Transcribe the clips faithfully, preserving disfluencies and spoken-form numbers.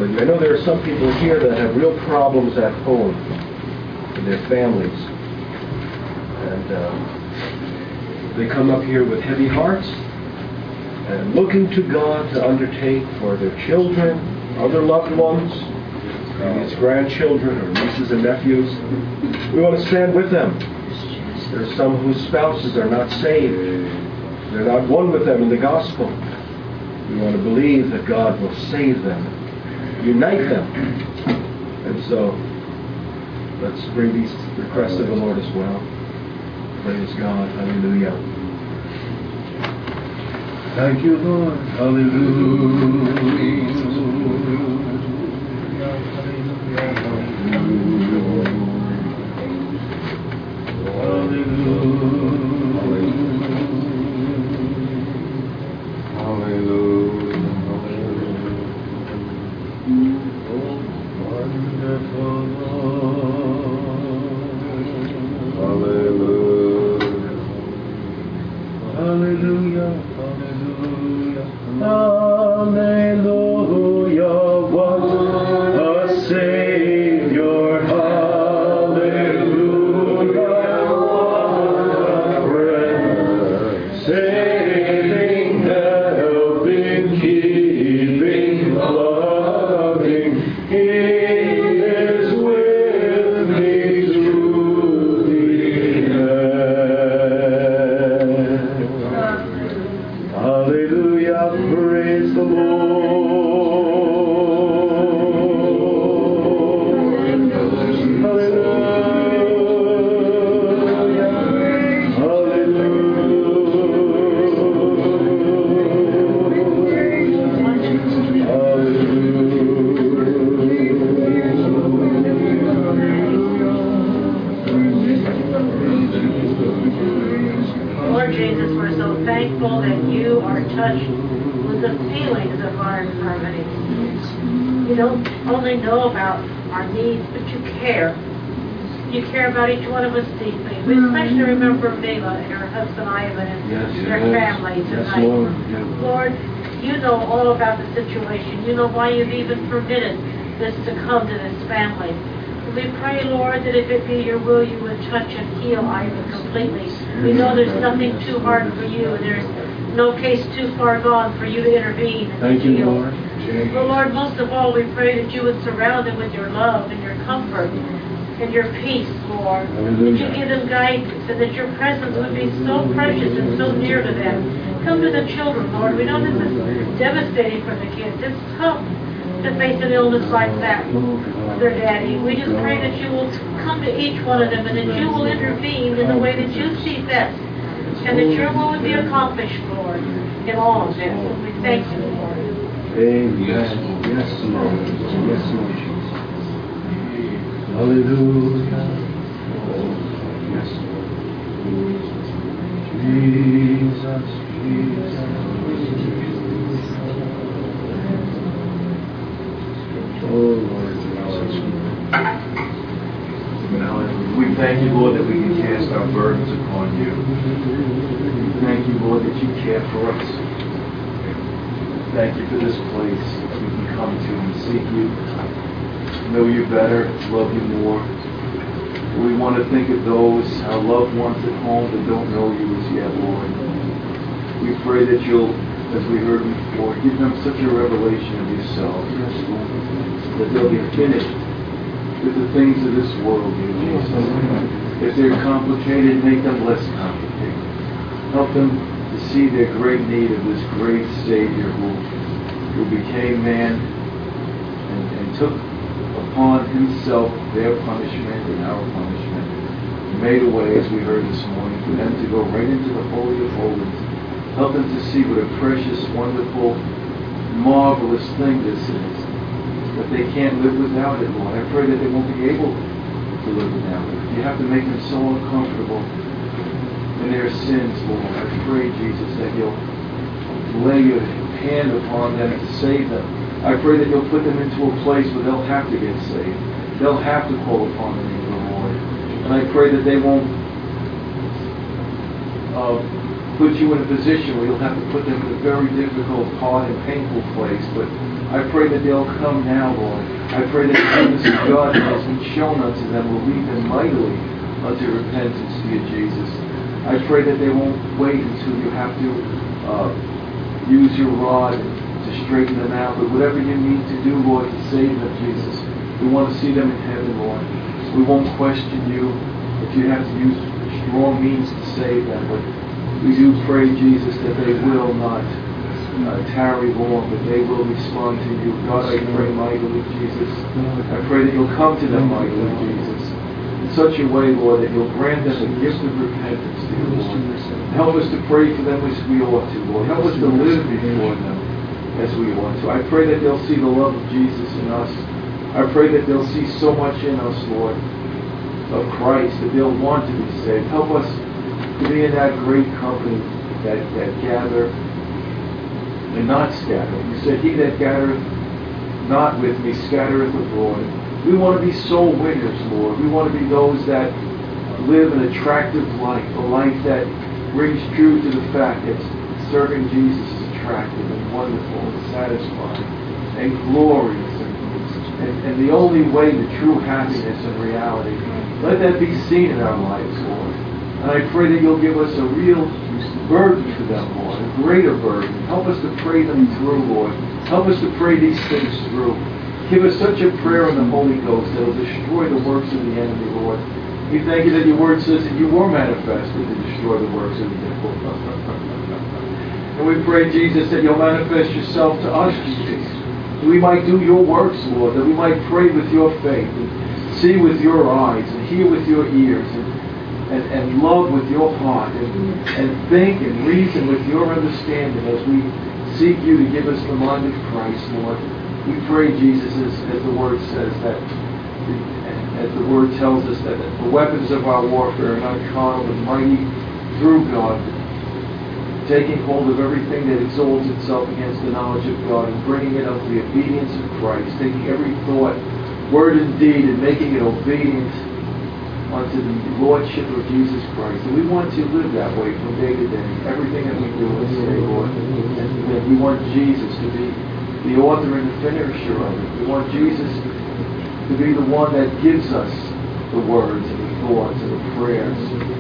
Hallelujah. I know there are some people here that have real problems at home in their families. And uh, they come up here with heavy hearts and looking to God to undertake for their children, other loved ones, maybe it's grandchildren or nieces and nephews. We want to stand with them. There are some whose spouses are not saved. They're not one with them in the gospel. We want to believe that God will save them, unite them. And so, let's bring these requests to the Lord as well. Praise God. Hallelujah. Thank you, Lord. Hallelujah. Each one of us deeply. We especially remember Mila and her husband Ivan and yes, their yes. family tonight. Yes, Lord. Yeah. Lord, you know all about the situation. You know why you've even permitted this to come to this family. And we pray, Lord, that if it be your will, you would touch and heal Ivan completely. We know there's nothing too hard for you, and there's no case too far gone for you to intervene and Thank to heal. You, Lord. But Lord, most of all, we pray that you would surround them with your love and your comfort and your peace, Lord. Hallelujah. That you give them guidance and that your presence would be so precious and so near to them. Come to the children, Lord. We know this is devastating for the kids. It's tough to face an illness like that of their daddy. We just pray that you will come to each one of them and that you will intervene in the way that you see best and that your will would be accomplished, Lord, in all of this. We thank you, Lord. Amen. Yes, Lord. Yes, Lord Jesus. Hallelujah. Yes, Jesus, Jesus. Oh, Lord Jesus. We thank you, Lord, that we can cast our burdens upon you. We thank you, Lord, that you care for us. Thank you for this place that we can come to and seek you, know you better, love you more. We want to think of those, our loved ones at home that don't know you as yet, Lord. We pray that you'll, as we heard before, give them such a revelation of yourself, that they'll be finished with the things of this world, dear Jesus. If they're complicated, make them less complicated. Help them to see their great need of this great Savior who, who became man and, and took upon himself their punishment and our punishment. He made a way, as we heard this morning, for them to go right into the Holy of Holies. Help them to see what a precious, wonderful, marvelous thing this is. That they can't live without it, Lord. I pray that they won't be able to live without it. You have to make them so uncomfortable in their sins, Lord. I pray, Jesus, that you'll lay your hand upon them to save them. I pray that you'll put them into a place where they'll have to get saved. They'll have to call upon the name of the Lord. And I pray that they won't uh, put you in a position where you'll have to put them in a very difficult, hard, and painful place. But I pray that they'll come now, Lord. I pray that the goodness of God that has been shown unto them will lead them mightily unto repentance, dear Jesus. I pray that they won't wait until you have to uh, use your rod to straighten them out, but whatever you need to do, Lord, to save them, Jesus, we want to see them in heaven, Lord. We won't question you if you have to use strong means to save them, but we do pray, Jesus, that they will not uh, tarry long, but they will respond to you. God, I pray mightily, Jesus. I pray that you'll come to them mightily, Jesus, in such a way, Lord, that you'll grant them the gift of repentance, dear Lord. Help us to pray for them as we ought to, Lord. Help us to live before them as we ought to. I pray that they'll see the love of Jesus in us. I pray that they'll see so much in us, Lord, of Christ, that they'll want to be saved. Help us to be in that great company that, that gather and not scatter. You said, he that gathereth not with me scattereth abroad. We want to be soul winners, Lord. We want to be those that live an attractive life, a life that rings true to the fact that serving Jesus is attractive and wonderful and satisfying and glorious and, and, and the only way to true happiness and reality. Let that be seen in our lives, Lord. And I pray that you'll give us a real burden for them, Lord, a greater burden. Help us to pray them through, Lord. Help us to pray these things through. Give us such a prayer in the Holy Ghost that will destroy the works of the enemy, Lord. We thank you that your word says that you were manifested to destroy the works of the devil. And we pray, Jesus, that you'll manifest yourself to us, Jesus. That we might do your works, Lord. That we might pray with your faith and see with your eyes and hear with your ears and, and, and love with your heart and, and think and reason with your understanding as we seek you to give us the mind of Christ, Lord. We pray, Jesus, as, as the word says, that as the word tells us that the weapons of our warfare are not carnal but mighty through God, taking hold of everything that exalts itself against the knowledge of God and bringing it up to the obedience of Christ, taking every thought, word and deed, and making it obedient unto the Lordship of Jesus Christ. And we want to live that way from day to day, everything that we do and say, Lord. And that we want Jesus to be the author and the finisher of it. We want Jesus to be the one that gives us the words and the thoughts and the prayers.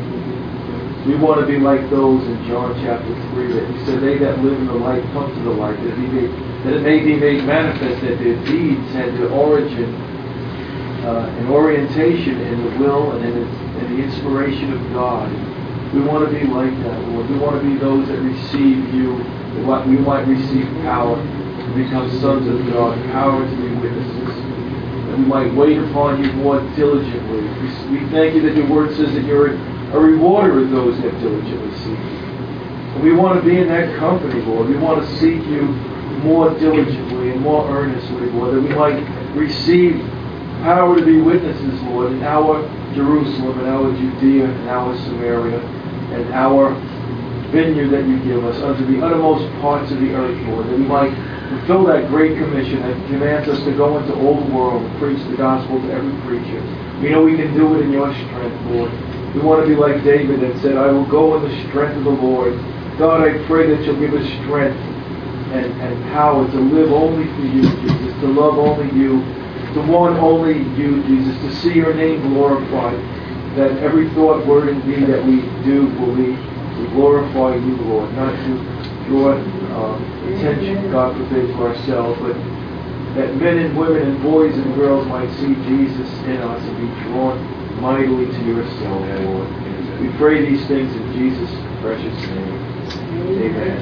We want to be like those in John chapter three that he said, they that live in the light come to the light, that, be made, that it may be made manifest that their deeds had their origin uh, and orientation in the will and in the, in the inspiration of God. We want to be like that, Lord. We want to be those that receive you. We might receive power to become sons of God, power to be witnesses. That we might wait upon you more diligently. We, we thank you that your word says that you're a rewarder of those that diligently seek you. And we want to be in that company, Lord. We want to seek you more diligently and more earnestly, Lord, that we might receive power to be witnesses, Lord, in our Jerusalem, in our Judea, in our Samaria, and our vineyard that you give us, unto the uttermost parts of the earth, Lord, that we might fulfill that great commission that commands us to go into all the world and preach the gospel to every creature. We know we can do it in your strength, Lord. We want to be like David that said, I will go in the strength of the Lord. God, I pray that you'll give us strength and, and power to live only for you, Jesus, to love only you, to want only you, Jesus, to see your name glorified, that every thought, word, and deed that we do will be to glorify you, Lord, not to draw uh, attention, God forbid, for ourselves, but that men and women and boys and girls might see Jesus in us and be drawn mightily to yourself, Lord. We pray these things in Jesus' precious name. Amen.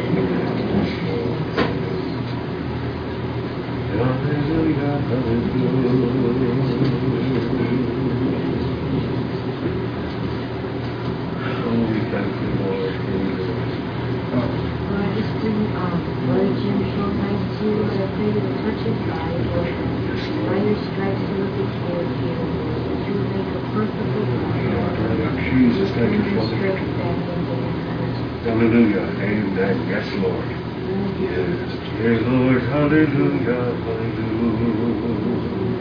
Oh, we thank you, Lord. Lord, I just bring um, Brother Jim Schulteis to you, and I pray that you touch his body, Lord. By your stripes he will be healed here, Lord. That you will make a perfect Lord. Jesus, thank you, Father. Strength back into him. Hallelujah. Amen. Yes, Lord. Yes. Dear Lord, hallelujah, hallelujah.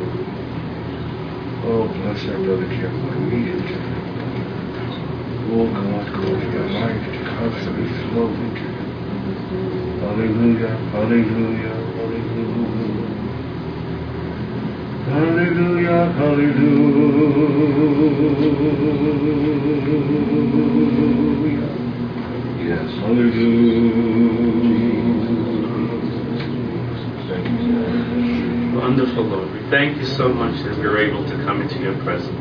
Oh, bless our brother Jim. Immediately. Oh, God, cause your life to constantly flow into him. Hallelujah, hallelujah, hallelujah. Hallelujah, hallelujah. Yes, hallelujah. Thank you, Lord. Wonderful, Lord. We thank you so much that we're able to come into your presence.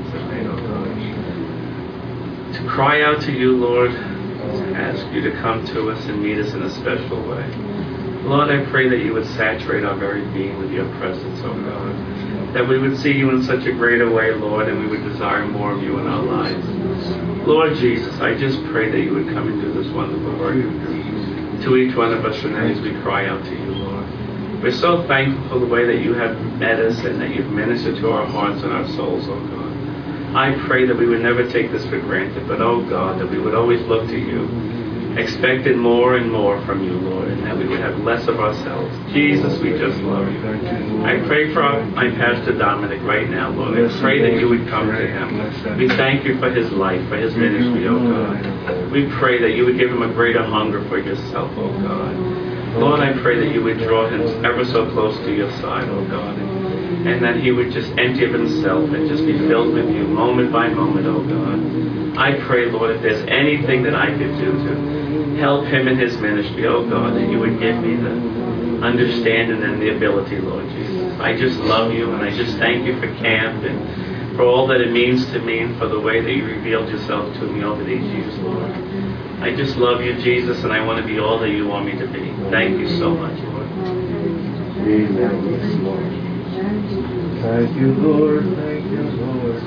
To cry out to you, Lord, to ask you to come to us and meet us in a special way. Lord, I pray that you would saturate our very being with your presence, oh God. That we would see you in such a greater way, Lord, and we would desire more of you in our lives. Lord Jesus, I just pray that you would come and do this wonderful work to each one of us tonight as we cry out to you, Lord. We're so thankful for the way that you have met us and that you've ministered to our hearts and our souls, oh God. I pray that we would never take this for granted, but oh God, that we would always look to you, expecting more and more from you, Lord, and that we would have less of ourselves. Jesus, we just love you. I pray for our, my Pastor Dominic right now, Lord. I pray that you would come to him. We thank you for his life, for his ministry, oh God. We pray that you would give him a greater hunger for yourself, oh God. Lord, I pray that you would draw him ever so close to your side, oh God, and, and that he would just empty of himself and just be filled with you moment by moment, oh God. I pray, Lord, if there's anything that I could do to help him in his ministry, oh God, that you would give me the understanding and the ability, Lord Jesus. I just love you, and I just thank you for camp and for all that it means to me and for the way that you revealed yourself to me over these years, Lord. I just love you, Jesus, and I want to be all that you want me to be. Thank you so much, Lord. Amen. Yes, Lord. Thank you, Lord. Thank you, Lord.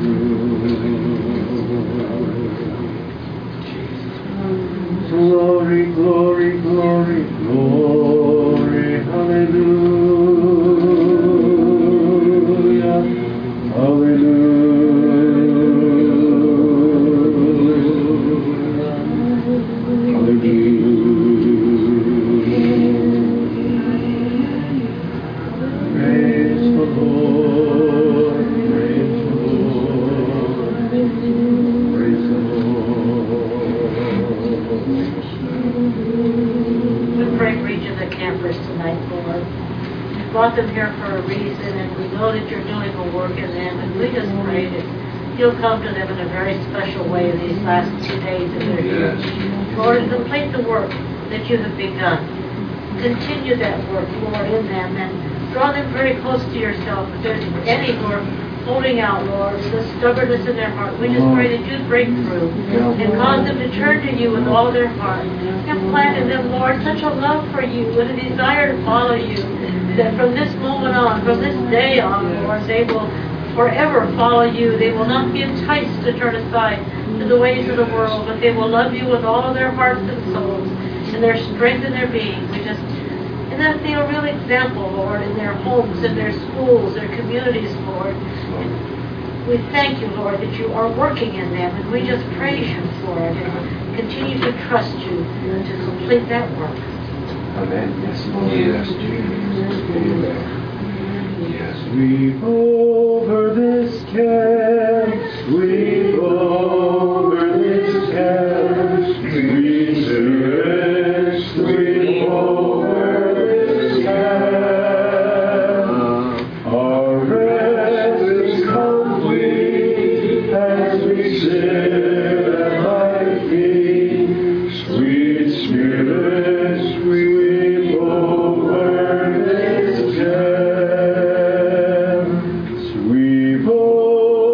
Hallelujah. Glory, glory, glory, glory. Hallelujah. Hallelujah. Brought them here for a reason, and we know that you're doing a work in them, and we just pray that you'll come to them in a very special way these last two days of their year. Lord, and complete the work that you have begun. Continue that work, Lord, in them, and draw them very close to yourself. If there's any who are holding out, Lord, with a stubbornness in their heart, we just pray that you'd break through and cause them to turn to you with all their heart. And plant in them, Lord, such a love for you and a desire to follow you, that from this moment on, from this day on, Lord, they will forever follow you. They will not be enticed to turn aside to the ways of the world, but they will love you with all of their hearts and souls and their strength and their being. We just, and that be a real example, Lord, in their homes, in their schools, their communities, Lord. And we thank you, Lord, that you are working in them, and we just praise you for it and continue to trust you to complete that work. Amen. Yes, Lord. Yes, Jesus. Amen. Yes, sweep over this camp, sweep over this camp, sweet Spirit, sweep over this camp. Our rest is complete as we sit at thy feet, sweet Spirit, sweep over this camp. Sweep over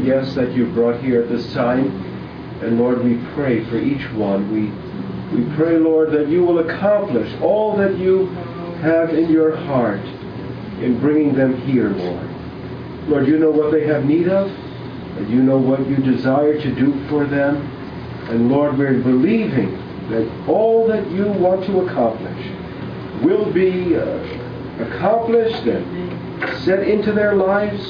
every guest that you've brought here at this time. And Lord, we pray for each one. We, we pray, Lord, that you will accomplish all that you have in your heart in bringing them here, Lord. Lord, you know what they have need of, and you know what you desire to do for them. And Lord, we're believing that all that you want to accomplish will be uh, accomplished and set into their lives.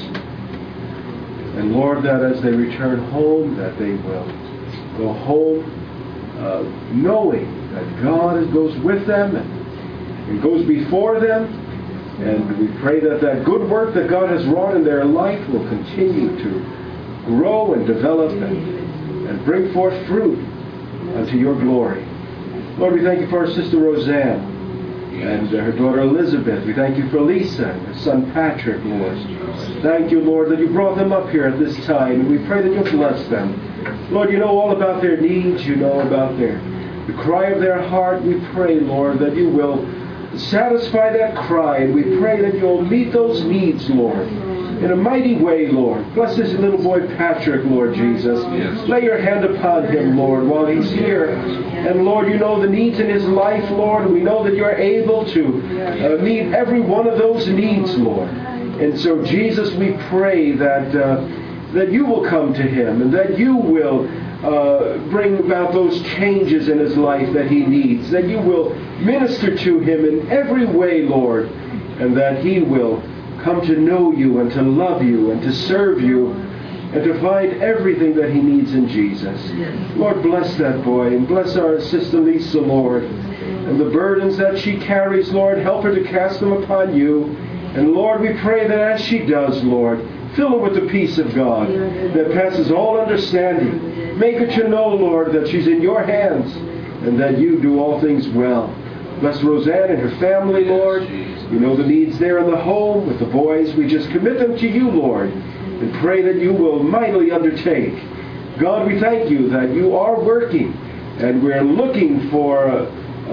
And Lord, that as they return home, that they will go home uh, knowing that God goes with them and, and goes before them. And we pray that that good work that God has wrought in their life will continue to grow and develop and, and bring forth fruit unto your glory. Lord, we thank you for our sister Roseanne and her daughter Elizabeth. We thank you for Lisa and her son Patrick, Lord. Thank you, Lord, that you brought them up here at this time. And we pray that you'll bless them. Lord, you know all about their needs. You know about their the cry of their heart. We pray, Lord, that you will satisfy that cry. And we pray that you'll meet those needs, Lord, in a mighty way, Lord. Bless this little boy Patrick, Lord Jesus. Yes. Lay your hand upon him, Lord, while he's here. And Lord, you know the needs in his life, Lord. And we know that you're able to uh, meet every one of those needs, Lord. And so, Jesus, we pray that uh, that you will come to him and that you will uh, bring about those changes in his life that he needs. That you will minister to him in every way, Lord. And that he will come to know you and to love you and to serve you and to find everything that he needs in Jesus. Lord, bless that boy and bless our sister Lisa, Lord. And the burdens that she carries, Lord, help her to cast them upon you. And Lord, we pray that as she does, Lord, fill her with the peace of God that passes all understanding. Make her to know, Lord, that she's in your hands and that you do all things well. Bless Roseanne and her family, Lord. You know the needs there in the home with the boys. We just commit them to you, Lord, and pray that you will mightily undertake. God, we thank you that you are working, and we're looking for uh,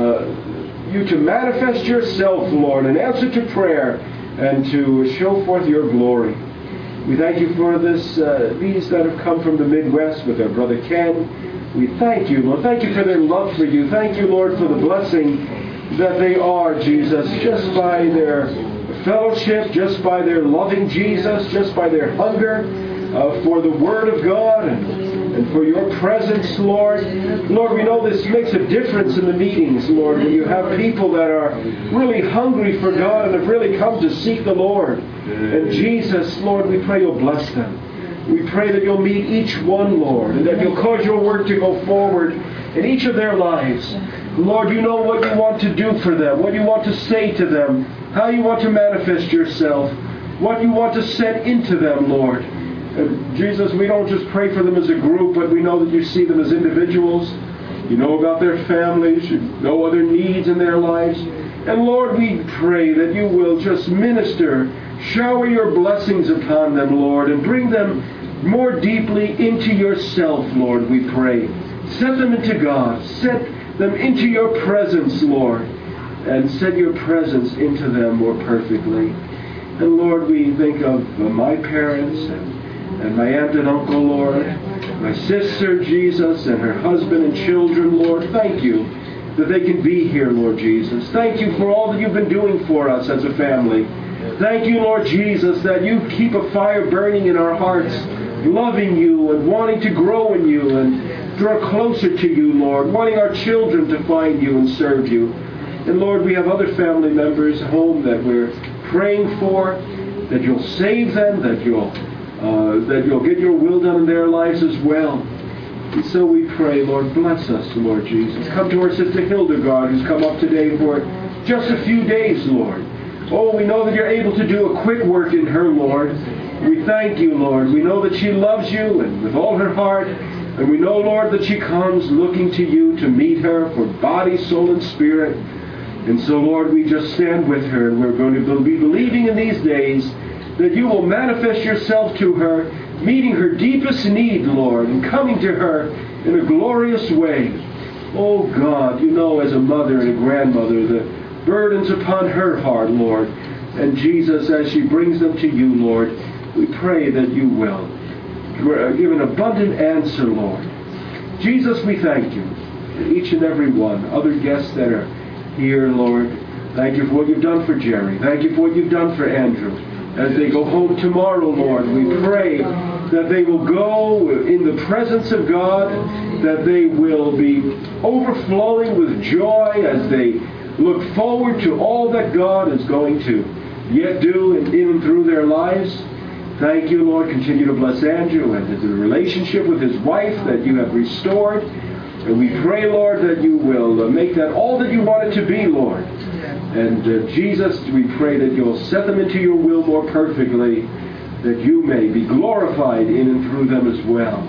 uh, you to manifest yourself, Lord, in answer to prayer and to show forth your glory. We thank you for this uh, these that have come from the Midwest with our brother Ken. We thank you, Lord. Thank you for their love for you. Thank you, Lord, for the blessing that they are, Jesus, just by their fellowship, just by their loving Jesus, just by their hunger uh, for the Word of God and, and for your presence, Lord. Lord, we know this makes a difference in the meetings, Lord, when you have people that are really hungry for God and have really come to seek the Lord. And Jesus, Lord, we pray you'll bless them. We pray that you'll meet each one, Lord, and that you'll cause your work to go forward in each of their lives. Lord, you know what you want to do for them, what you want to say to them, how you want to manifest yourself, what you want to set into them, Lord. And Jesus, we don't just pray for them as a group, but we know that you see them as individuals. You know about their families, you know other needs in their lives. And Lord, we pray that you will just minister, shower your blessings upon them, Lord, and bring them more deeply into yourself, Lord, we pray. Set them into God. Set them into your presence, Lord, and set your presence into them more perfectly. And Lord, we think of uh, my parents and, and my aunt and uncle, Lord, my sister, Jesus, and her husband and children, Lord. Thank you that they can be here, Lord Jesus. Thank you for all that you've been doing for us as a family. Thank you, Lord Jesus, that you keep a fire burning in our hearts, loving you and wanting to grow in you and draw closer to you, Lord, wanting our children to find you and serve you. And Lord, we have other family members home that we're praying for, that you'll save them, that you'll uh, that you'll get your will done in their lives as well. And so we pray, Lord, bless us, Lord Jesus. Come to our sister Hildegard, who's come up today for just a few days, Lord. Oh, we know that you're able to do a quick work in her, Lord. We thank you, Lord. We know that she loves you and with all her heart. And we know, Lord, that she comes looking to you to meet her for body, soul, and spirit. And so, Lord, we just stand with her, and we're going to be believing in these days that you will manifest yourself to her, meeting her deepest need, Lord, and coming to her in a glorious way. Oh, God, you know, as a mother and a grandmother, the burdens upon her heart, Lord. And Jesus, as she brings them to you, Lord, we pray that you will give an abundant answer, Lord. Jesus, we thank you for each and every one. Other guests that are here, Lord, thank you for what you've done for Jerry. Thank you for what you've done for Andrew. As they go home tomorrow, Lord, we pray that they will go in the presence of God, that they will be overflowing with joy as they look forward to all that God is going to yet do in, in and through their lives. Thank you, Lord. Continue to bless Andrew and the relationship with his wife that you have restored. And we pray, Lord, that you will uh, make that all that you want it to be, Lord. And uh, Jesus, we pray that you'll set them into your will more perfectly, that you may be glorified in and through them as well.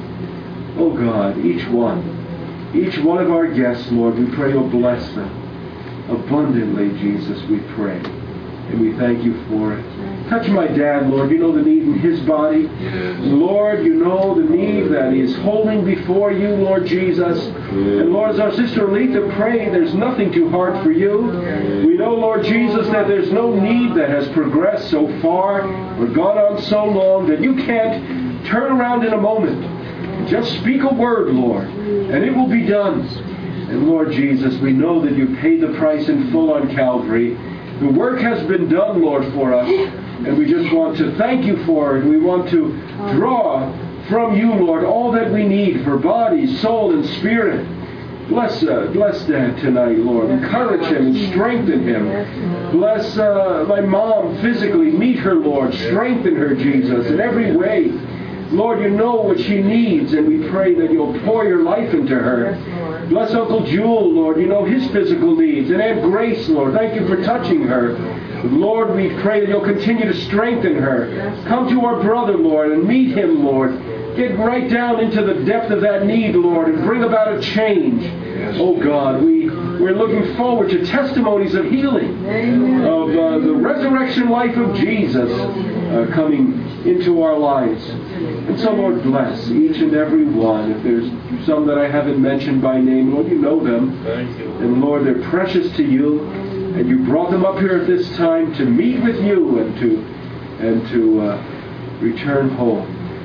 Oh God, each one, each one of our guests, Lord, we pray you'll bless them abundantly, Jesus, we pray. And we thank you for it. Touch my dad, Lord. You know the need in his body. Yes. Lord, you know the need that he is holding before you, Lord Jesus. Yes. And Lord, as our sister Alita prayed, there's nothing too hard for you. Yes. We know, Lord Jesus, that there's no need that has progressed so far or gone on so long that you can't turn around in a moment. Just speak a word, Lord, and it will be done. And Lord Jesus, we know that you paid the price in full on Calvary. The work has been done, Lord, for us. And we just want to thank you for it. We want to draw from you, Lord, all that we need for body, soul, and spirit. Bless uh, bless Dad tonight, Lord. Encourage him and strengthen him. Bless uh, my mom physically. Meet her, Lord. Strengthen her, Jesus, in every way. Lord, you know what she needs, and we pray that you'll pour your life into her. Bless Uncle Jewel, Lord. You know his physical needs. And Aunt Grace, Lord. Thank you for touching her. Lord, we pray that you'll continue to strengthen her. Come to our brother, Lord, and meet him, Lord. Get right down into the depth of that need, Lord, and bring about a change. Oh, God, we, we're looking forward to testimonies of healing, of uh, the resurrection life of Jesus uh, coming into our lives. And so, Lord, bless each and every one. If there's some that I haven't mentioned by name, Lord, you know them. And, Lord, they're precious to you. And you brought them up here at this time to meet with you and to and to uh, return home.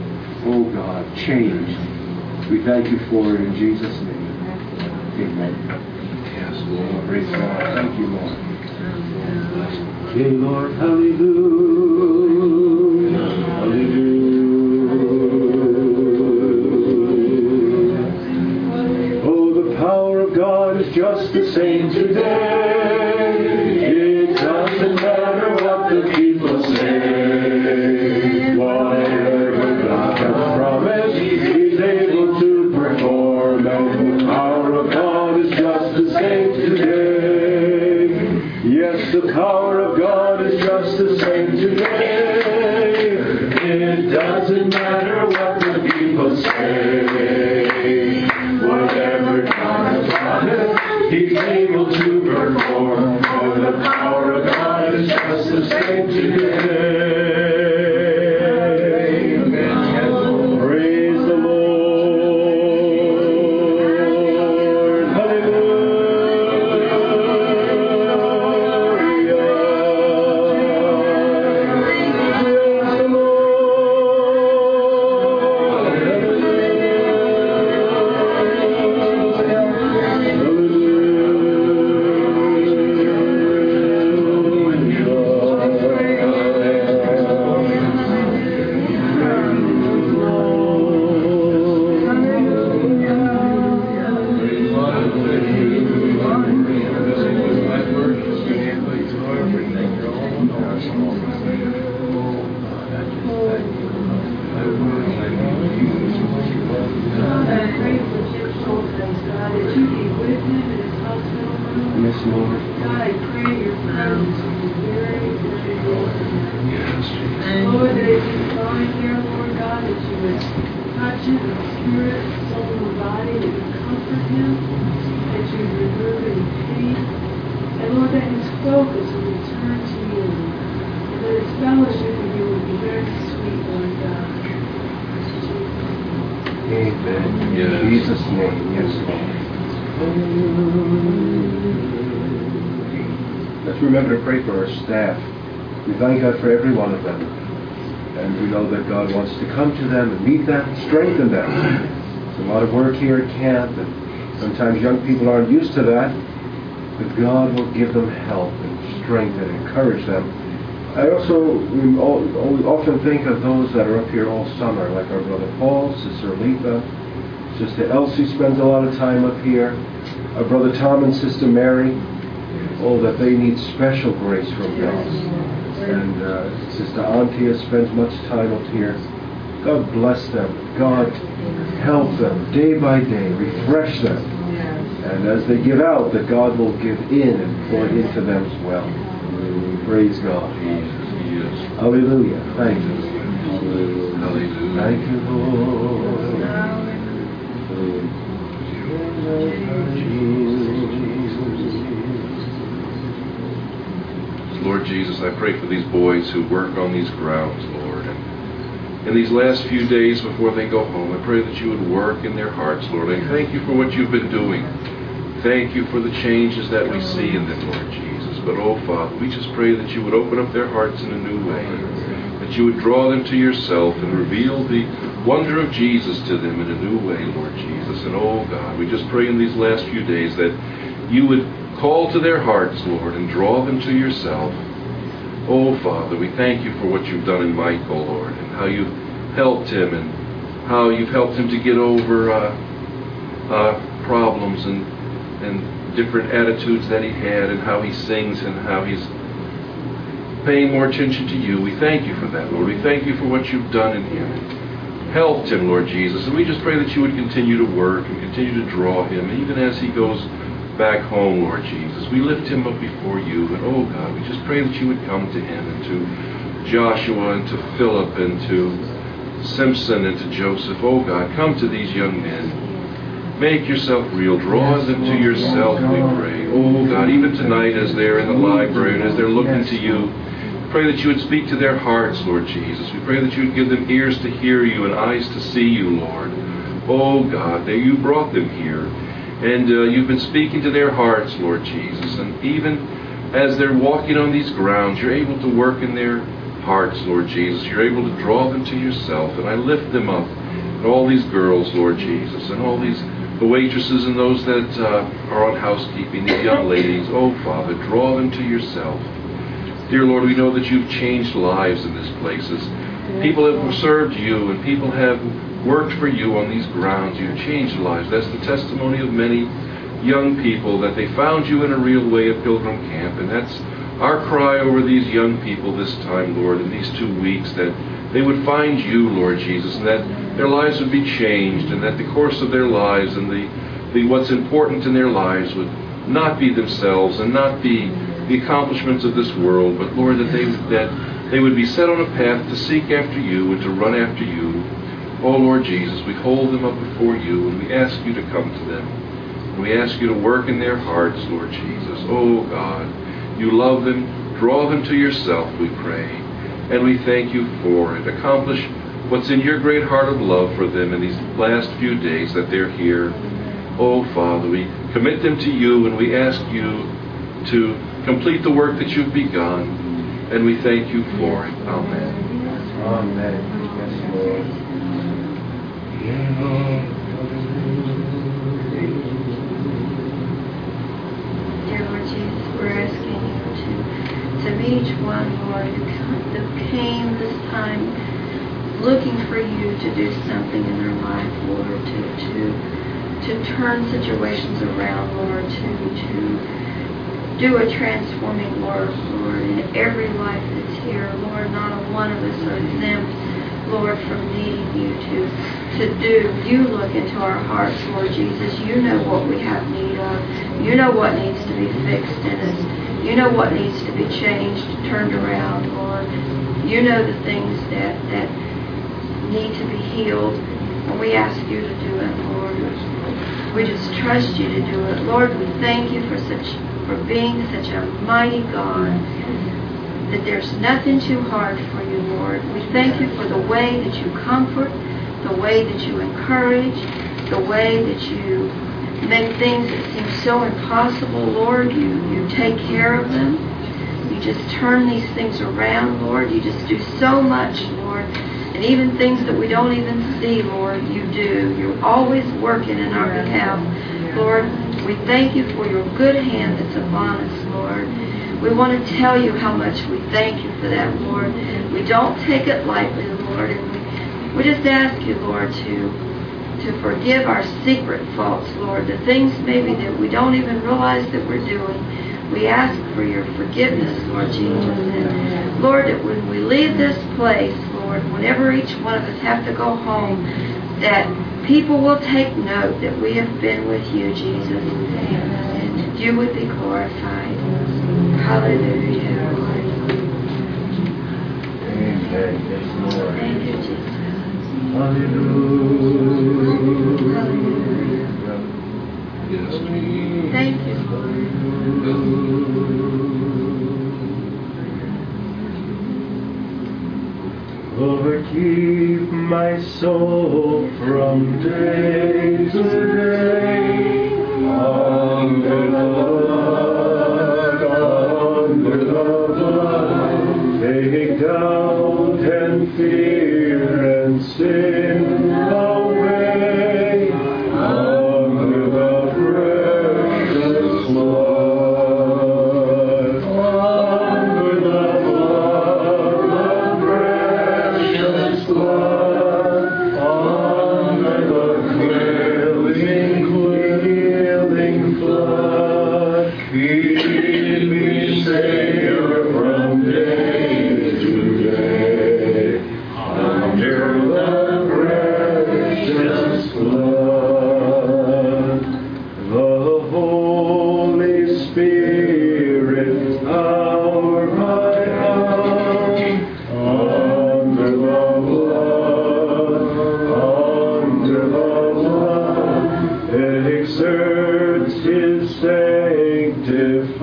Oh God, changed. We thank you for it in Jesus' name. Amen. Yes, Lord. Praise God. Thank you, Lord. Okay, Lord. Hallelujah. Hallelujah. Oh, the power of God is just the same today. Doesn't matter what the people say. Whatever God has promised, He's able to perform. And the power of God is just the same today. Yes, the power of God is just the same today. It doesn't matter what the people say. Whatever God has promised, He's able to perform. For the power of God is just the same today. Amen. Praise the Lord. Hallelujah. Praise the Lord. Yes, Lord. God, I pray your presence will be very, very Lord. Lord, that as you come in here, Lord God, that you would touch him in spirit, soul, and body, that you comfort him, that you remove any pain, and Lord, that his focus will return to you, and that his fellowship with you will be very sweet, Lord God. Amen. In Jesus' name, yes, Lord. Let's remember to pray for our staff. We thank God for every one of them. And we know that God wants to come to them and meet them, strengthen them. There's a lot of work here at camp, and sometimes young people aren't used to that. But God will give them help and strength and encourage them. I also we all, all, often think of those that are up here all summer, like our brother Paul, Sister Letha, Sister Elsie spends a lot of time up here, our brother Tom and Sister Mary. Oh, that they need special grace from God. And uh, Sister Antia spends much time up here. God bless them. God help them day by day, refresh them. And as they give out, that God will give in and pour into them as well. Praise God. Hallelujah. Thank you. Hallelujah. Thank you, Lord. Lord Jesus, I pray for these boys who work on these grounds, Lord. And in these last few days before they go home, I pray that you would work in their hearts, Lord. And thank you for what you've been doing. Thank you for the changes that we see in them, Lord Jesus. But, oh, Father, we just pray that you would open up their hearts in a new way, that you would draw them to yourself and reveal the wonder of Jesus to them in a new way, Lord Jesus. And, oh, God, we just pray in these last few days that you would call to their hearts, Lord, and draw them to yourself. Oh, Father, we thank you for what you've done in Michael, Lord, and how you've helped him and how you've helped him to get over uh, uh, problems and and different attitudes that he had, and how he sings and how he's paying more attention to you. We thank you for that, Lord. We thank you for what you've done in him. Helped him, Lord Jesus. And we just pray that you would continue to work and continue to draw him, even as he goes back home, Lord Jesus. We lift him up before you. And, oh, God, we just pray that you would come to him and to Joshua and to Philip and to Simpson and to Joseph. Oh, God, come to these young men. Make yourself real. Draw them to yourself, we pray. Oh, God, even tonight as they're in the library and as they're looking to you, pray that you would speak to their hearts, Lord Jesus. We pray that you would give them ears to hear you and eyes to see you, Lord. Oh, God, that you brought them here. And uh, you've been speaking to their hearts, Lord Jesus. And even as they're walking on these grounds, you're able to work in their hearts, Lord Jesus. You're able to draw them to yourself. And I lift them up. And all these girls, Lord Jesus, and all these the waitresses and those that uh, are on housekeeping, these young ladies. Oh, Father, draw them to yourself. Dear Lord, we know that you've changed lives in these places. People have served you and people have worked for you on these grounds. You've changed lives. That's the testimony of many young people, that they found you in a real way at Pilgrim Camp. And that's our cry over these young people this time, Lord, in these two weeks, that they would find you, Lord Jesus, and that their lives would be changed, and that the course of their lives and the, the what's important in their lives would not be themselves and not be the accomplishments of this world, but, Lord, that they, that they would be set on a path to seek after you and to run after you. Oh, Lord Jesus, we hold them up before you, and we ask you to come to them. And we ask you to work in their hearts, Lord Jesus. Oh, God, you love them. Draw them to yourself, we pray. And we thank you for it. Accomplish what's in your great heart of love for them in these last few days that they're here. Oh, Father, we commit them to you, and we ask you to complete the work that you've begun. And we thank you for it. Amen. Amen. Yes, Lord. Dear Lord Jesus, we're asking you to to each one, Lord, who came this time looking for you to do something in their life, Lord, to to to turn situations around, Lord, to to do a transforming work, Lord, in every life that's here. Lord, not a one of us are exempt, Lord, from needing you to to do. You look into our hearts, Lord Jesus. You know what we have need of. You know what needs to be fixed in us. You know what needs to be changed, turned around, Lord. You know the things that, that need to be healed. And we ask you to do it, Lord. We just trust you to do it. Lord, we thank you for such for being such a mighty God, that there's nothing too hard for you, Lord. We thank you for the way that you comfort, the way that you encourage, the way that you make things that seem so impossible, Lord. You, you take care of them. You just turn these things around, Lord. You just do so much, Lord, And even things that we don't even see, Lord, you do. You're always working in our behalf. Lord, we thank you for your good hand that's upon us, Lord. We want to tell you how much we thank you for that, Lord. We don't take it lightly, Lord. And we, we just ask you, Lord, to to forgive our secret faults, Lord, the things maybe that we don't even realize that we're doing. We ask for your forgiveness, Lord Jesus. And Lord, that when we leave this place, Lord, whenever each one of us have to go home, that people will take note that we have been with you, Jesus, and you would be glorified. Hallelujah, Lord. Amen. Yes, Lord. Thank you, Jesus. Hallelujah. Yes, Jesus. Thank you, Lord. Lord, keep my soul from day to day under the blood, under the blood. Take doubt and fear and sin away under the precious blood, under the blood, the precious blood, under the cleansing, healing flood. Keep me safe from day to day under the precious blood. The Holy Spirit, our right arm, under the blood, under the blood, exerts his sanctifying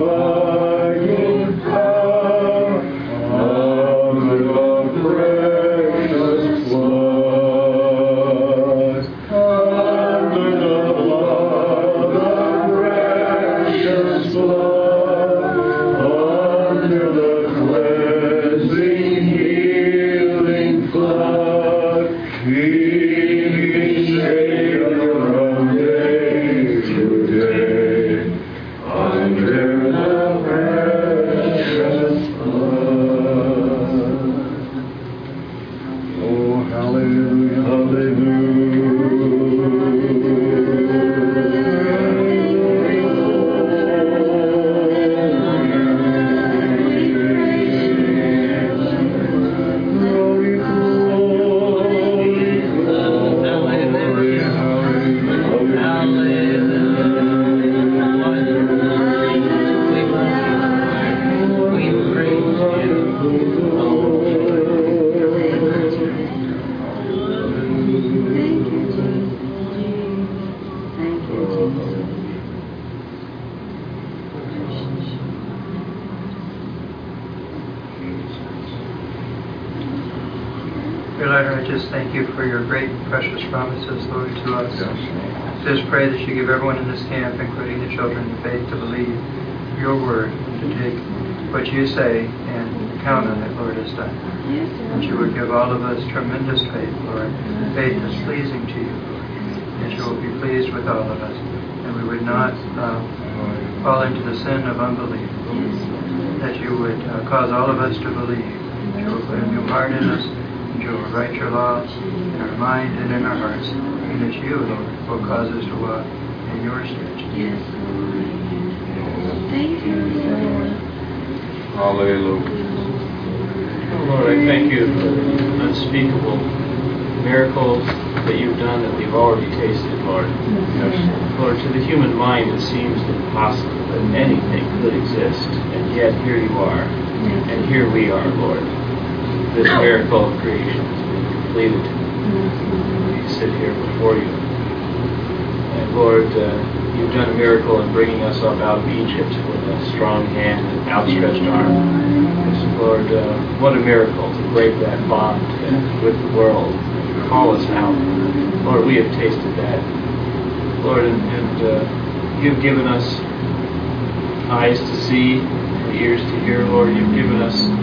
power under the precious blood, under the blood, the precious blood, under the cleansing, healing flood. Keep me safe from day to day under the precious blood. Oh, hallelujah, hallelujah. Glory, glory, glory, Thank you, Jesus. Thank you, Jesus. Dear Lord, I just thank you for your great and precious promises, Lord, to us. Just pray that you give everyone in this camp, including the children, the faith to believe your word, and to take what you say and count on it, Lord, as done. Yes, That you would give all of us tremendous faith, Lord, faith that's pleasing to you, Lord. That you will be pleased with all of us, and we would not uh, fall into the sin of unbelief. That you would uh, cause all of us to believe. That you will put a new heart in us, and you will write your laws in our mind and in our hearts, and that you, Lord, will cause us to walk in your steps. yes, Lord. Thank you, Lord. Hallelujah. Oh, Lord, I thank you for the unspeakable miracles that you've done that we've already tasted, Lord. Lord, to the human mind it seems impossible that anything could exist, and yet here you are, and here we are, Lord. This miracle of creation has been completed. We sit here before you. And Lord, uh, you've done a miracle in bringing us up out of Egypt with a strong hand and outstretched arm. Lord, uh, what a miracle to break that bond uh, with the world and call us out. Lord, we have tasted that. Lord, and, and uh, you've given us eyes to see and ears to hear. Lord, you've given us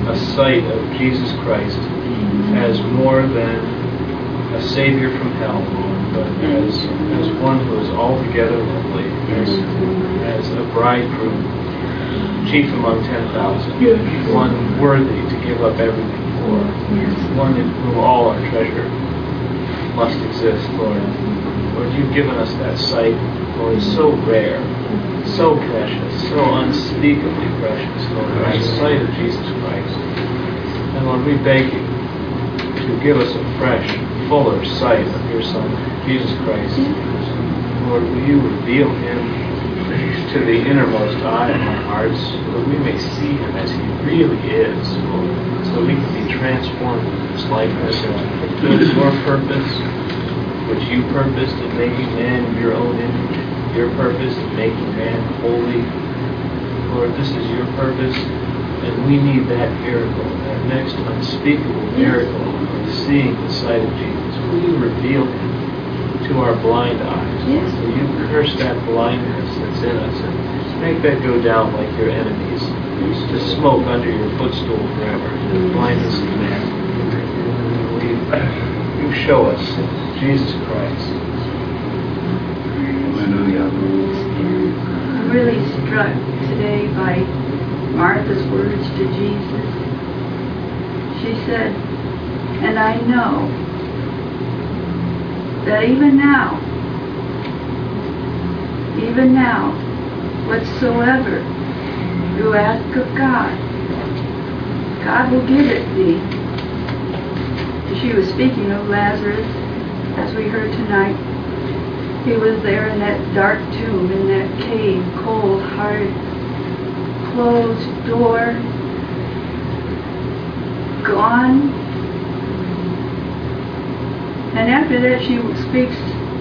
a sight of Jesus Christ as more than a Savior from hell, but as, as one who is altogether lovely, as, as a bridegroom, chief among ten thousand, one worthy to give up everything for, one in whom all our treasure must exist, Lord. Lord, you've given us that sight, Lord, so rare, so precious, so unspeakably precious, Lord, that sight of Jesus Christ. And Lord, we beg you to give us a fresh, fuller sight of your Son, Jesus Christ. Lord, will you reveal him to the innermost eye of our hearts, so that we may see him as he really is, Lord, so that we can be transformed into his likeness and fulfill your purpose, which you purposed in making man in your own image, your purpose in making man holy. Lord, this is your purpose, and we need that miracle, that next unspeakable miracle of seeing the sight of Jesus. Will you reveal him to our blind eyes? Yes. Will you curse that blindness that's in us and make that go down like your enemies, to smoke under your footstool forever, the blindness of man? Will you, you show us Jesus Christ? Hallelujah. I'm really struck today by Martha's words to Jesus. She said, and I know that even now, even now, whatsoever you ask of God, God will give it thee. She was speaking of Lazarus, as we heard tonight. He was there in that dark tomb, in that cave, cold, hard, closed door, gone. And after that she speaks,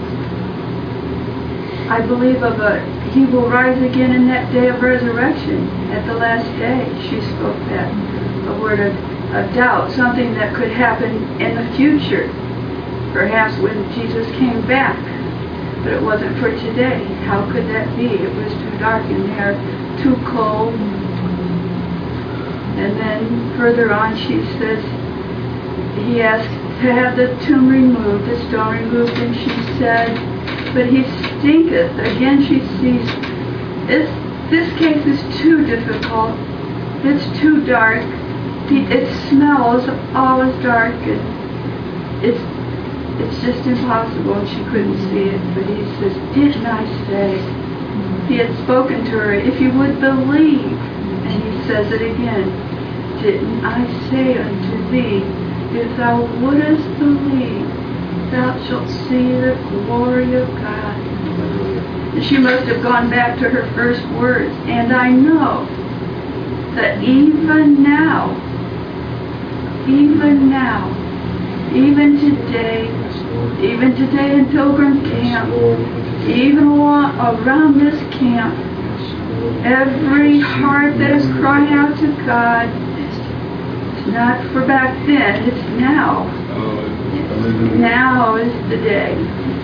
I believe, of a, he will rise again in that day of resurrection, at the last day. She spoke that, a word of, of doubt, something that could happen in the future, perhaps when Jesus came back. But it wasn't for today. How could that be? It was too dark in there, too cold. And then further on she says, he asked to have the tomb removed, the stone removed, and she said, but he stinketh. Again she sees, this, this case is too difficult. It's too dark. It smells always dark. And it's It's just impossible, and she couldn't see it. But he says, didn't I say? He had spoken to her, if you would believe. And he says it again, didn't I say unto thee, if thou wouldest believe, thou shalt see the glory of God. And she must have gone back to her first words. And I know that even now, even now, even today, even today in Pilgrim Camp, even around this camp, every heart that is crying out to God, it's not for back then, it's now. Now is the day.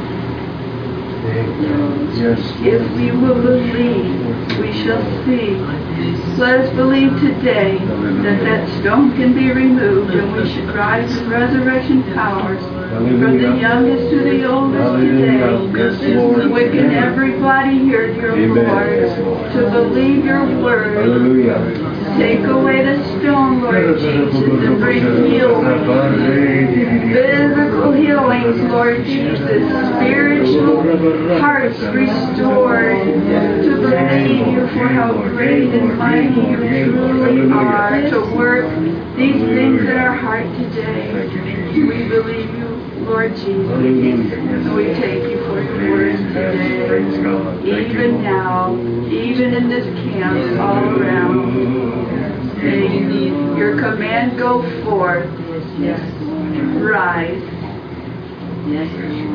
If we will believe, we shall see. Let us believe today that that stone can be removed, and we should rise in resurrection power from the youngest to the oldest today. Quicken everybody here, dear Lord, to believe your word. Take away the stone, Lord Jesus, and bring healing. Physical healings, Lord Jesus. Spiritual hearts restored to believe you for how great and mighty you truly are to work these things in our heart today. We believe you, Lord Jesus, and we take you for your word today. Even now, even in this camp, all around. May your command go forth. Yes. Rise. Yes.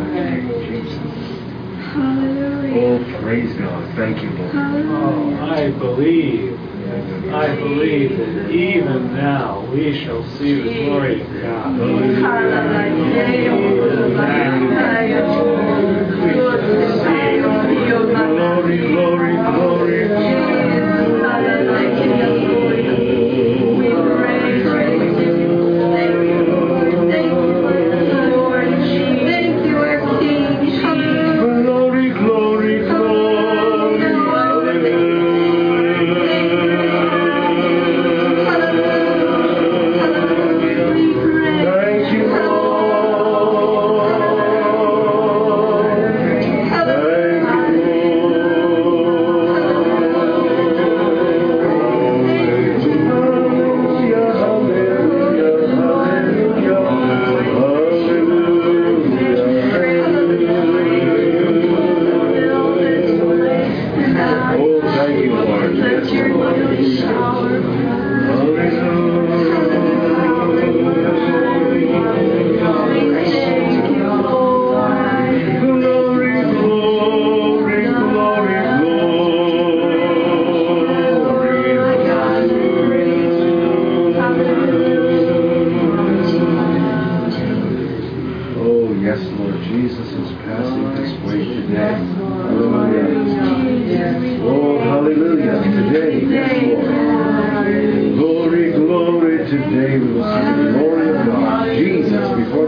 Hallelujah. Oh, praise God. Thank you, Lord. Oh, I believe, I believe that even now we shall see the glory of God. Glory, glory, glory. We praise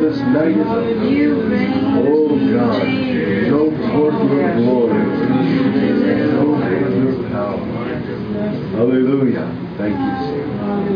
this night. Oh God, show forth your glory. Show forth your power. Hallelujah. Thank you, Savior.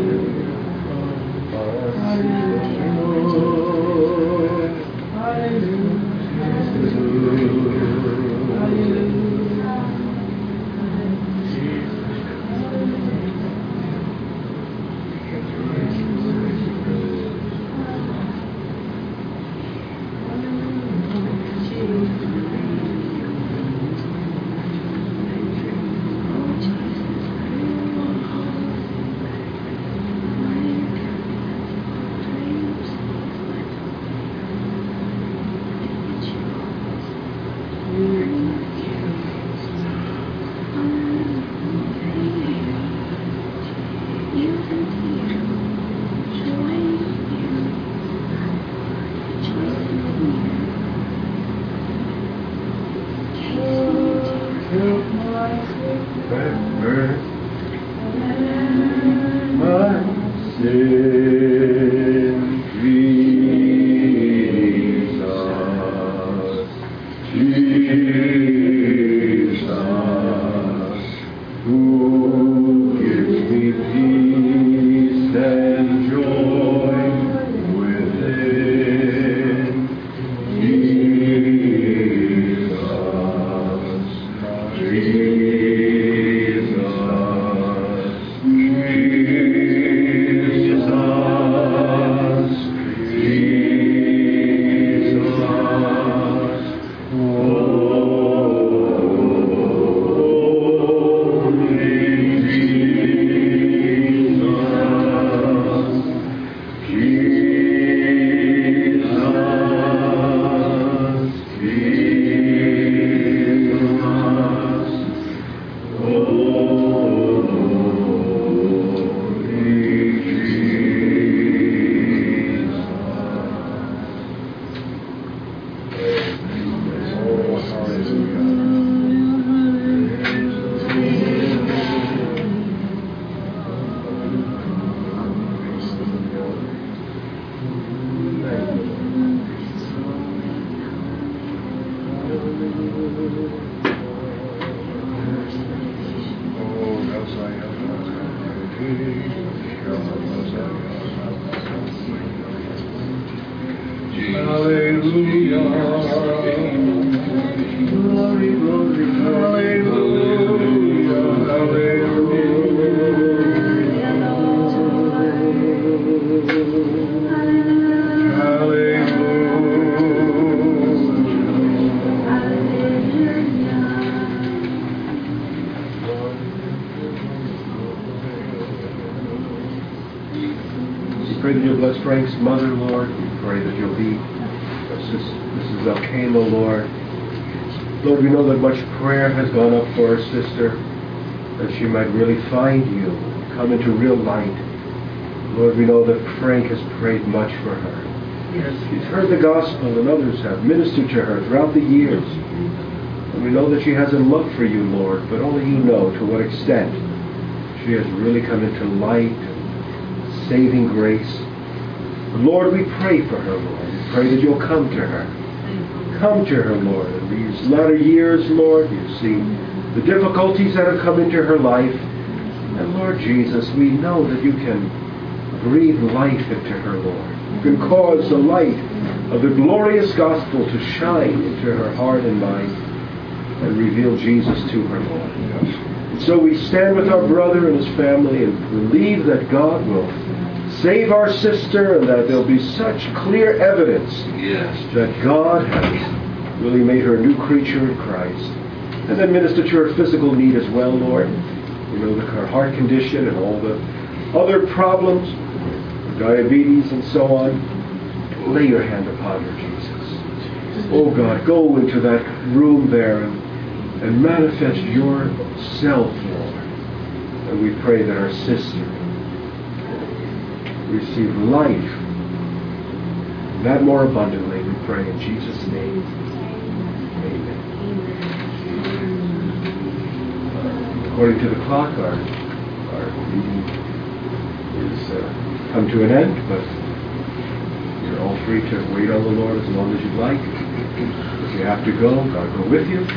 Frank's mother, Lord, we pray that you'll be Missus Elkema, Lord. Lord, we know that much prayer has gone up for our sister, that she might really find you, come into real light. Lord, we know that Frank has prayed much for her. Yes. She's heard the gospel, and others have ministered to her throughout the years. And we know that she has a love for you, Lord, but only you know to what extent she has really come into light and saving grace. Lord, we pray for her, Lord. We pray that you'll come to her. Come to her, Lord. In these latter years, Lord, you've seen the difficulties that have come into her life. And Lord Jesus, we know that you can breathe life into her, Lord. You can cause the light of the glorious gospel to shine into her heart and mind and reveal Jesus to her, Lord. And so we stand with our brother and his family and believe that God will save our sister, and that there'll be such clear evidence yes. that God has really made her a new creature in Christ. And then minister to her physical need as well, Lord. You know, the, her heart condition and all the other problems, diabetes and so on. Lay your hand upon her, Jesus. Oh God, go into that room there and, and manifest yourself, Lord. And we pray that our sister receive life, and that more abundantly, we pray in Jesus' name. Amen. According to the clock, our our meeting is uh, come to an end, but you're all all free to wait on the Lord as long as you'd like. If you have to go, God go with you.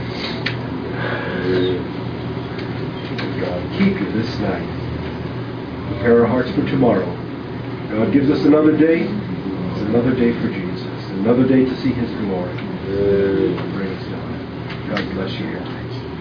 God keep you this night. Prepare our hearts for tomorrow. God gives us another day. It's another day for Jesus. Another day to see His glory. Praise God. God bless you.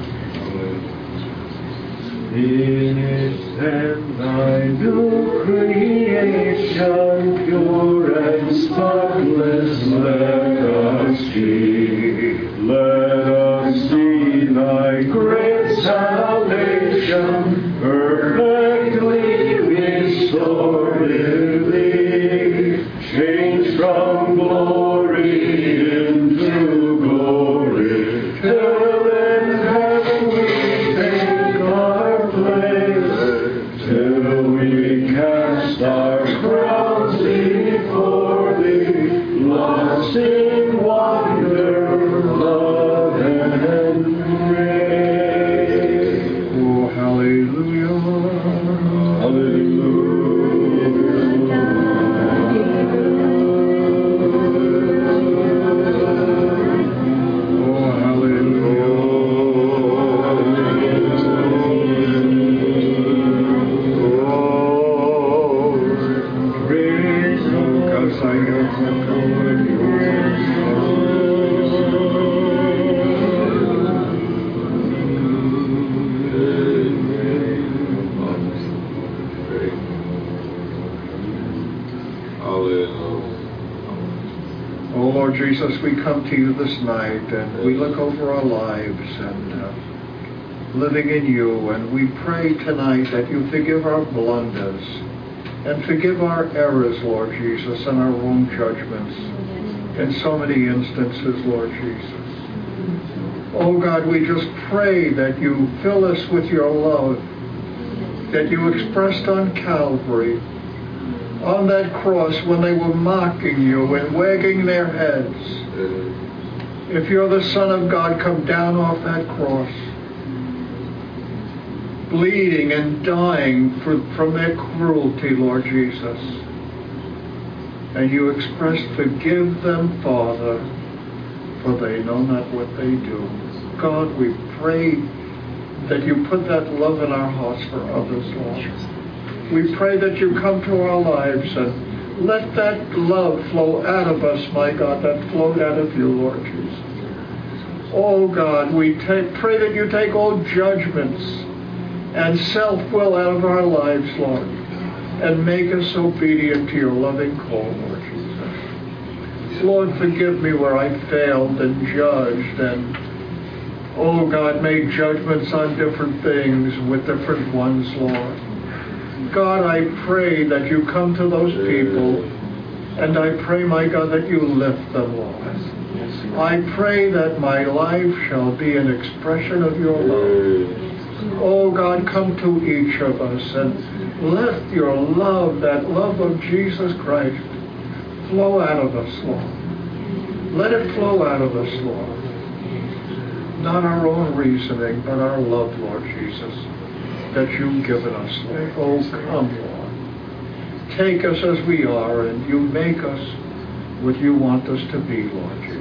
Finished and thy new creation, pure and spotless, let us see. Let us see thy great salvation, perfectly restored in thee. Changed from glory into glory, till in heaven we take our place, till we cast our crowns before thee, lost in wonder, love, and grace. Oh, hallelujah, hallelujah. Jesus, we come to you this night and we look over our lives and uh, living in you, and we pray tonight that you forgive our blunders and forgive our errors, Lord Jesus, and our wrong judgments in so many instances, Lord Jesus. Oh God, we just pray that you fill us with your love that you expressed on Calvary, on that cross when they were mocking you and wagging their heads. If you're the Son of God, come down off that cross, bleeding and dying for, from their cruelty, Lord Jesus. And you express, forgive them, Father, for they know not what they do. God, we pray that you put that love in our hearts for others, Lord. We pray that you come to our lives and let that love flow out of us, my God, that flowed out of you, Lord Jesus. Oh God, we take, pray that you take all judgments and self-will out of our lives, Lord, and make us obedient to your loving call, Lord Jesus. Lord, forgive me where I failed and judged and, oh God, made judgments on different things with different ones, Lord. God, I pray that you come to those people, and I pray, my God, that you lift them, Lord. I pray that my life shall be an expression of your love. Oh, God, come to each of us, and let your love, that love of Jesus Christ, flow out of us, Lord. Let it flow out of us, Lord. Not our own reasoning, but our love, Lord Jesus, that you've given us, Lord. Oh, come, Lord. Take us as we are, and you make us what you want us to be, Lord Jesus.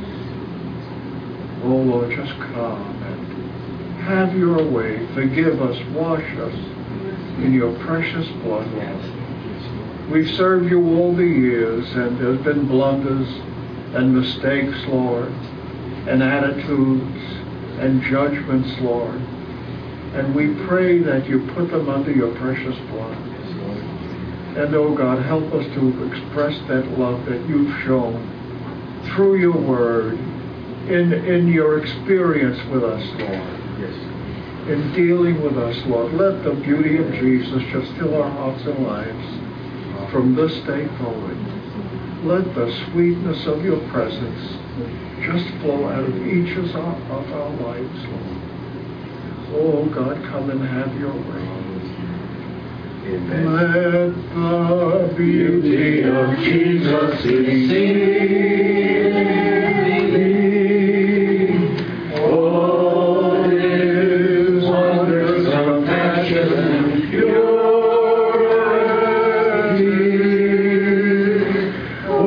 Oh, Lord, just come and have your way. Forgive us, wash us in your precious blood, Lord. We've served you all the years, and there's been blunders and mistakes, Lord, and attitudes and judgments, Lord. And we pray that you put them under your precious blood. And, oh God, help us to express that love that you've shown through your word, in, in your experience with us, Lord. Yes. In dealing with us, Lord. Let the beauty of Jesus just fill our hearts and lives from this day forward. Let the sweetness of your presence just flow out of each of our, of our lives, Lord. Oh, God, come and have your way. Amen. Let the beauty of Jesus be seen. All his wonders, compassion, and purity.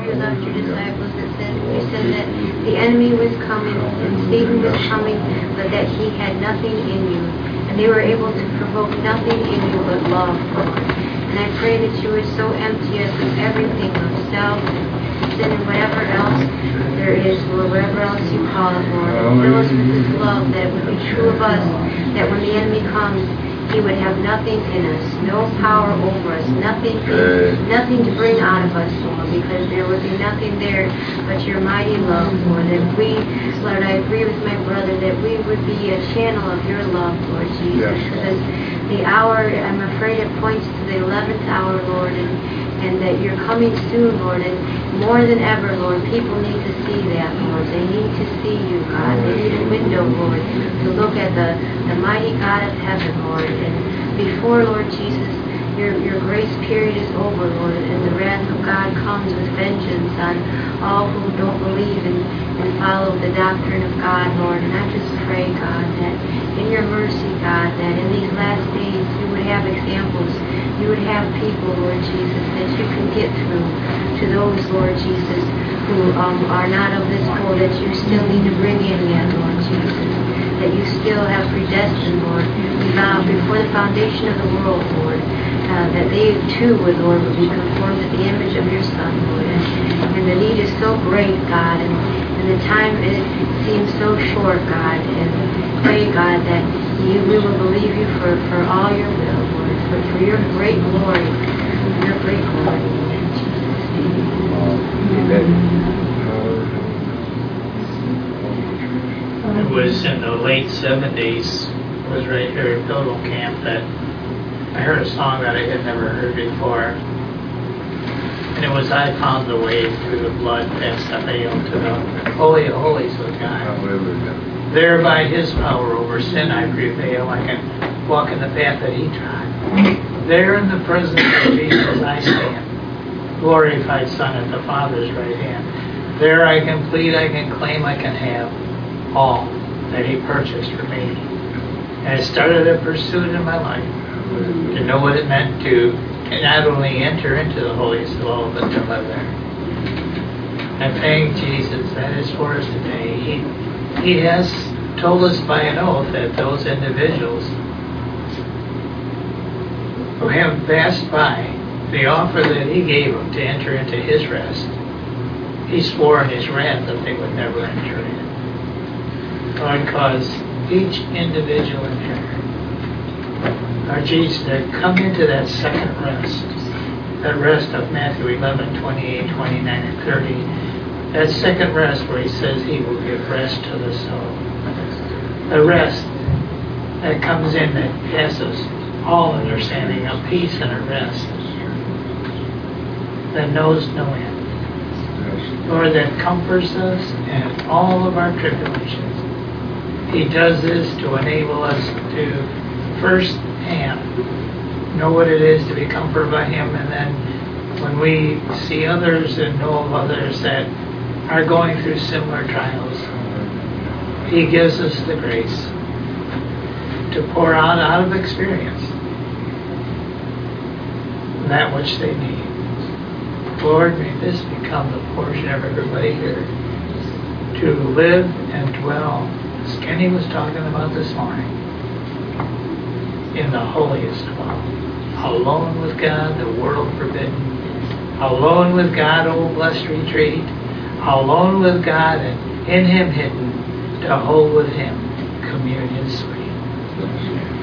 you loved your disciples, it said, you said that the enemy was coming and Satan was coming, but that he had nothing in you. And they were able to provoke nothing in you but love, Lord. And I pray that you would so empty us of everything, of self, sin, and whatever else there is, Lord, whatever else you call it, Lord. And fill us with this love, that it would be true of us, that when the enemy comes, he would have nothing in us, no power over us, nothing nothing to bring out of us, Lord, because there would be nothing there but your mighty love, Lord. That we, Lord, I agree with my brother, that we would be a channel of your love, Lord Jesus. Yes. Because the hour, I'm afraid it points to the eleventh hour, Lord, and, and that you're coming soon, Lord, and more than ever, Lord, people need to see that, Lord. They need to see you, God. They need a window, Lord, to look at the, the mighty God of heaven, Lord. And before, Lord Jesus, your your grace period is over, Lord, and the wrath of God comes with vengeance on all who don't believe and, and follow the doctrine of God, Lord. And I just pray, God, that in your mercy, God, that in these last days you would have examples, you would have people, Lord Jesus, that you can get through to those, Lord Jesus, who um, are not of this world, that you still need to bring in yet, Lord Jesus, that you still have predestined, Lord, uh, before the foundation of the world, Lord, uh, that they too would, Lord, would be conformed to the image of your Son, Lord. And, and the need is so great, God, and, and the time it seems so short, God, and pray, God, that you, we will believe you for, for all your will, Lord, for, for your great glory, your great glory, Lord, in Jesus' name. Amen. It was in the late seventies, it was right here at Pilgrim Camp, that I heard a song that I had never heard before. And it was, I found the way through the blood past the veil to the Holy of Holies of God. There by his power over sin I prevail. I can walk in the path that he trod. There in the presence of Jesus I stand, glorified Son at the Father's right hand. There I can plead, I can claim, I can have all that he purchased for me. And I started a pursuit in my life to know what it meant to not only enter into the holies of all, but to live there. I thank Jesus that is for us today. He, he has told us by an oath that those individuals who have passed by the offer that he gave them to enter into his rest, he swore in his wrath that they would never enter in. Lord, cause each individual in here, Lord Jesus, to come into that second rest, that rest of Matthew eleven, twenty-eight, twenty-nine, and thirty, that second rest where he says he will give rest to the soul. The rest that comes in that passes all understanding, a peace and a rest that knows no end. Lord, that comforts us in all of our tribulations. He does this to enable us to first hand know what it is to be comforted by him, and then when we see others and know of others that are going through similar trials, he gives us the grace to pour out out of experience that which they need. Lord, may this become the portion of everybody here to live and dwell, as Kenny was talking about this morning, in the holiest of all. Alone with God, the world forbidden. Alone with God, old blessed retreat. Alone with God and in him hidden, to hold with him communion sweet.